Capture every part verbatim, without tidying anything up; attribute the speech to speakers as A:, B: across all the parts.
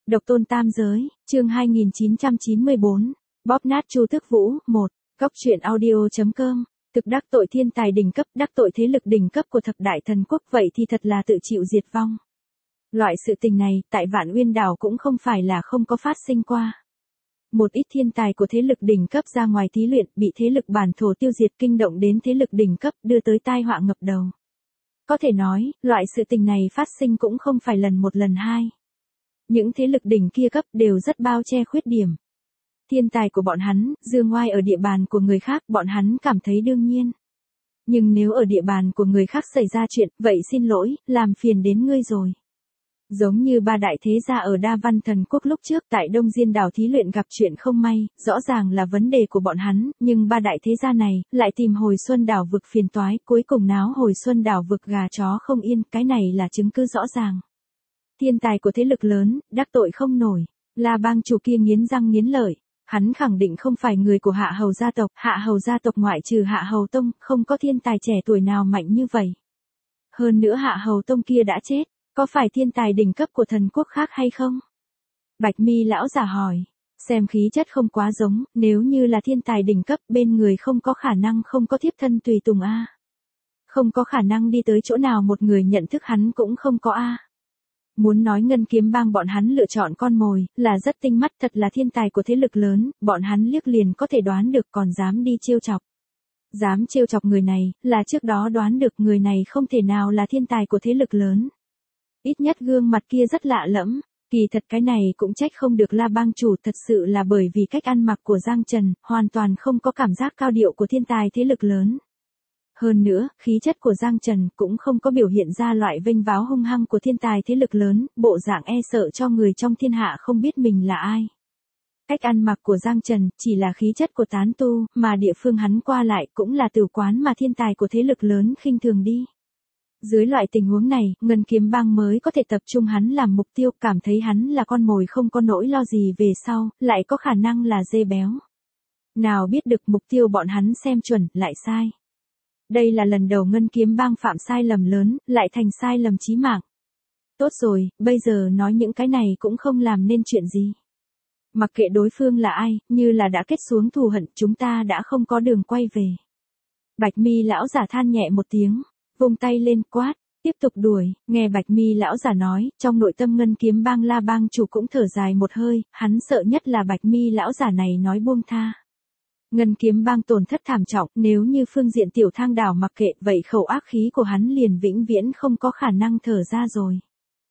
A: Độc tôn tam giới, chương hai nghìn chín trăm chín mươi bốn, bóp nát Chu Tức Vũ, một, góc truyện audio.com, thực đắc tội thiên tài đỉnh cấp, đắc tội thế lực đỉnh cấp của thập đại thần quốc, vậy thì thật là tự chịu diệt vong. Loại sự tình này, tại Vạn Uyên Đảo cũng không phải là không có phát sinh qua. Một ít thiên tài của thế lực đỉnh cấp ra ngoài thí luyện, bị thế lực bản thổ tiêu diệt, kinh động đến thế lực đỉnh cấp, đưa tới tai họa ngập đầu. Có thể nói, loại sự tình này phát sinh cũng không phải lần một lần hai. Những thế lực đỉnh kia cấp đều rất bao che khuyết điểm. Thiên tài của bọn hắn, dương ngoai ở địa bàn của người khác, bọn hắn cảm thấy đương nhiên. Nhưng nếu ở địa bàn của người khác xảy ra chuyện, vậy xin lỗi, làm phiền đến ngươi rồi. Giống như ba đại thế gia ở Đa Văn Thần Quốc lúc trước tại Đông Diên Đảo thí luyện gặp chuyện không may, rõ ràng là vấn đề của bọn hắn, nhưng ba đại thế gia này lại tìm Hồi Xuân Đảo vực phiền toái, cuối cùng náo Hồi Xuân Đảo vực gà chó không yên, cái này là chứng cứ rõ ràng. Thiên tài của thế lực lớn, đắc tội không nổi, La Bang chủ kia nghiến răng nghiến lợi, hắn khẳng định không phải người của Hạ Hầu gia tộc, Hạ Hầu gia tộc ngoại trừ Hạ Hầu Tông, không có thiên tài trẻ tuổi nào mạnh như vậy. Hơn nữa Hạ Hầu Tông kia đã chết. Có phải thiên tài đỉnh cấp của thần quốc khác hay không? Bạch Mi lão giả hỏi, xem khí chất không quá giống, nếu như là thiên tài đỉnh cấp bên người không có khả năng không có thiếp thân tùy tùng a. Không có khả năng đi tới chỗ nào một người nhận thức hắn cũng không có a. Muốn nói Ngân Kiếm Bang bọn hắn lựa chọn con mồi, là rất tinh mắt, thật là thiên tài của thế lực lớn, bọn hắn liếc liền có thể đoán được, còn dám đi trêu chọc. Dám trêu chọc người này, là trước đó đoán được người này không thể nào là thiên tài của thế lực lớn. Ít nhất gương mặt kia rất lạ lẫm, kỳ thật cái này cũng trách không được La Bang chủ, thật sự là bởi vì cách ăn mặc của Giang Trần, hoàn toàn không có cảm giác cao điệu của thiên tài thế lực lớn. Hơn nữa, khí chất của Giang Trần cũng không có biểu hiện ra loại vênh váo hung hăng của thiên tài thế lực lớn, bộ dạng e sợ cho người trong thiên hạ không biết mình là ai. Cách ăn mặc của Giang Trần chỉ là khí chất của tán tu, mà địa phương hắn qua lại cũng là tử quán mà thiên tài của thế lực lớn khinh thường đi. Dưới loại tình huống này, Ngân Kiếm Bang mới có thể tập trung hắn làm mục tiêu, cảm thấy hắn là con mồi không có nỗi lo gì về sau, lại có khả năng là dê béo. Nào biết được mục tiêu bọn hắn xem chuẩn, lại sai. Đây là lần đầu Ngân Kiếm Bang phạm sai lầm lớn, lại thành sai lầm chí mạng. Tốt rồi, bây giờ nói những cái này cũng không làm nên chuyện gì. Mặc kệ đối phương là ai, như là đã kết xuống thù hận, chúng ta đã không có đường quay về. Bạch Mi lão giả than nhẹ một tiếng. Vung tay lên quát, tiếp tục đuổi, nghe Bạch Mi lão giả nói, trong nội tâm Ngân Kiếm Bang La Bang chủ cũng thở dài một hơi, hắn sợ nhất là Bạch Mi lão giả này nói buông tha. Ngân Kiếm Bang tổn thất thảm trọng, nếu như phương diện Tiểu Thang đảo mặc kệ, vậy khẩu ác khí của hắn liền vĩnh viễn không có khả năng thở ra rồi.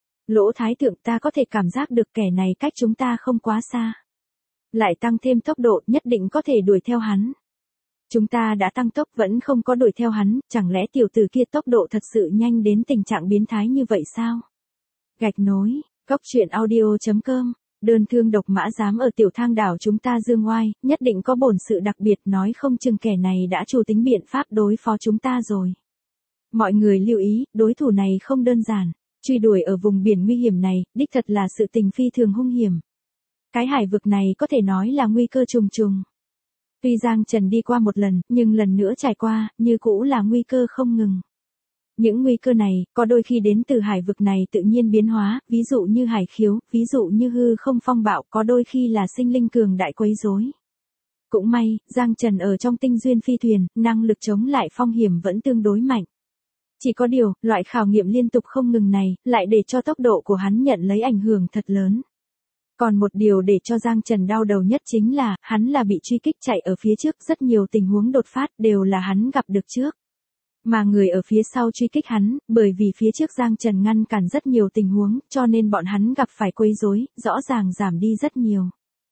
A: Lỗ Thái Thượng, ta có thể cảm giác được kẻ này cách chúng ta không quá xa. Lại tăng thêm tốc độ, nhất định có thể đuổi theo hắn. Chúng ta đã tăng tốc vẫn không có đuổi theo hắn, chẳng lẽ tiểu tử kia tốc độ thật sự nhanh đến tình trạng biến thái như vậy sao? Gạch nối, góc truyện audio.com, đơn thương độc mã dám ở Tiểu Thang đảo chúng ta dương ngoai, nhất định có bổn sự đặc biệt, nói không chừng kẻ này đã chủ tính biện pháp đối phó chúng ta rồi. Mọi người lưu ý, đối thủ này không đơn giản, truy đuổi ở vùng biển nguy hiểm này, đích thật là sự tình phi thường hung hiểm. Cái hải vực này có thể nói là nguy cơ trùng trùng. Tuy Giang Trần đi qua một lần, nhưng lần nữa trải qua, như cũ là nguy cơ không ngừng. Những nguy cơ này, có đôi khi đến từ hải vực này tự nhiên biến hóa, ví dụ như hải khiếu, ví dụ như hư không phong bạo, có đôi khi là sinh linh cường đại quấy rối. Cũng may, Giang Trần ở trong tinh duyên phi thuyền, năng lực chống lại phong hiểm vẫn tương đối mạnh. Chỉ có điều, loại khảo nghiệm liên tục không ngừng này, lại để cho tốc độ của hắn nhận lấy ảnh hưởng thật lớn. Còn một điều để cho Giang Trần đau đầu nhất chính là, hắn là bị truy kích chạy ở phía trước, rất nhiều tình huống đột phát đều là hắn gặp được trước. Mà người ở phía sau truy kích hắn, bởi vì phía trước Giang Trần ngăn cản rất nhiều tình huống, cho nên bọn hắn gặp phải quấy rối, rõ ràng giảm đi rất nhiều.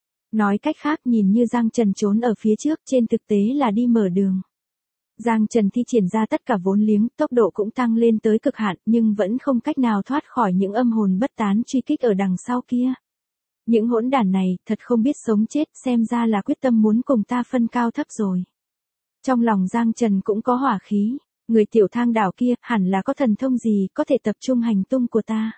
A: Nói cách khác, nhìn như Giang Trần trốn ở phía trước, trên thực tế là đi mở đường. Giang Trần thi triển ra tất cả vốn liếng, tốc độ cũng tăng lên tới cực hạn, nhưng vẫn không cách nào thoát khỏi những âm hồn bất tán truy kích ở đằng sau kia. Những hỗn đản này, thật không biết sống chết, xem ra là quyết tâm muốn cùng ta phân cao thấp rồi. Trong lòng Giang Trần cũng có hỏa khí, người Tiểu Thang đảo kia, hẳn là có thần thông gì, có thể tập trung hành tung của ta.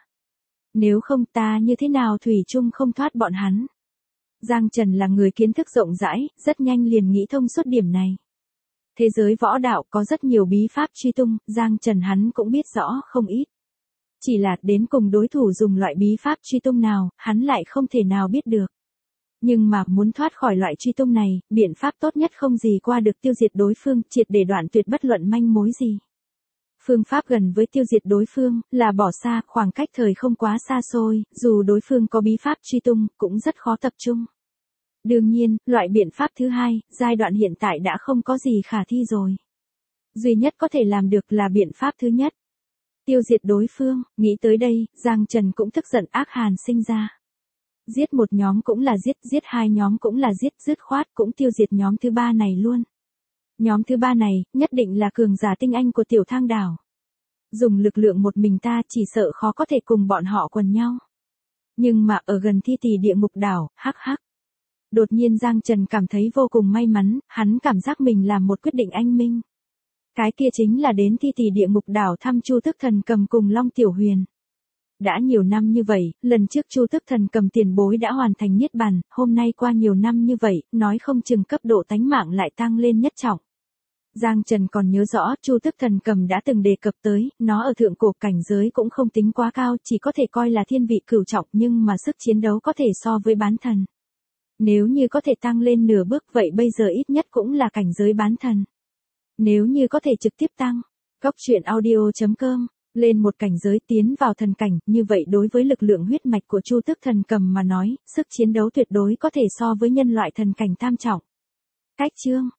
A: Nếu không ta như thế nào thủy chung không thoát bọn hắn. Giang Trần là người kiến thức rộng rãi, rất nhanh liền nghĩ thông suốt điểm này. Thế giới võ đạo có rất nhiều bí pháp truy tung, Giang Trần hắn cũng biết rõ không ít. Chỉ là đến cùng đối thủ dùng loại bí pháp truy tung nào, hắn lại không thể nào biết được. Nhưng mà muốn thoát khỏi loại truy tung này, biện pháp tốt nhất không gì qua được tiêu diệt đối phương, triệt để đoạn tuyệt bất luận manh mối gì. Phương pháp gần với tiêu diệt đối phương, là bỏ xa, khoảng cách thời không quá xa xôi, dù đối phương có bí pháp truy tung, cũng rất khó tập trung. Đương nhiên, loại biện pháp thứ hai, giai đoạn hiện tại đã không có gì khả thi rồi. Duy nhất có thể làm được là biện pháp thứ nhất. Tiêu diệt đối phương, nghĩ tới đây, Giang Trần cũng tức giận ác hàn sinh ra. Giết một nhóm cũng là giết, giết hai nhóm cũng là giết, dứt khoát cũng tiêu diệt nhóm thứ ba này luôn. Nhóm thứ ba này, nhất định là cường giả tinh anh của tiểu thang đảo. Dùng lực lượng một mình ta chỉ sợ khó có thể cùng bọn họ quần nhau. Nhưng mà ở gần thi tỷ địa ngục đảo, hắc hắc. Đột nhiên Giang Trần cảm thấy vô cùng may mắn, hắn cảm giác mình làm một quyết định anh minh. Cái kia chính là đến thi tỷ địa ngục đảo thăm Chu Tức Thần Cầm cùng Long Tiểu Huyền. Đã nhiều năm như vậy, lần trước Chu Tức Thần Cầm tiền bối đã hoàn thành niết bàn, hôm nay qua nhiều năm như vậy, nói không chừng cấp độ tánh mạng lại tăng lên nhất trọng. Giang Trần còn nhớ rõ, Chu Tức Thần Cầm đã từng đề cập tới, nó ở thượng cổ cảnh giới cũng không tính quá cao, chỉ có thể coi là thiên vị cửu trọng, nhưng mà sức chiến đấu có thể so với bán thần. Nếu như có thể tăng lên nửa bước vậy bây giờ ít nhất cũng là cảnh giới bán thần. Nếu như có thể trực tiếp tăng, góc truyện audio chấm com, lên một cảnh giới tiến vào thần cảnh, như vậy đối với lực lượng huyết mạch của Chu Tức Thần Cầm mà nói, sức chiến đấu tuyệt đối có thể so với nhân loại thần cảnh tam trọng. Cách chương